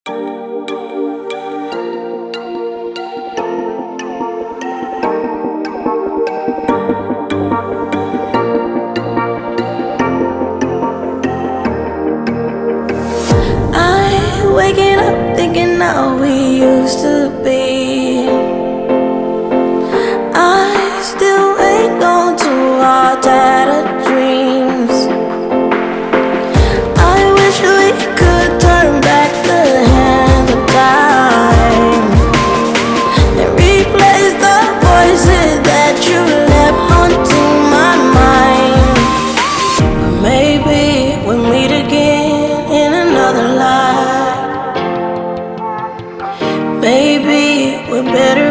Waking up thinking how we used to be. I still hang on to our tattered dreams. I wish we could turn back the hands of time and replace the voices that you left haunting my mind. But maybe we'll meet again in another life. Maybe we're better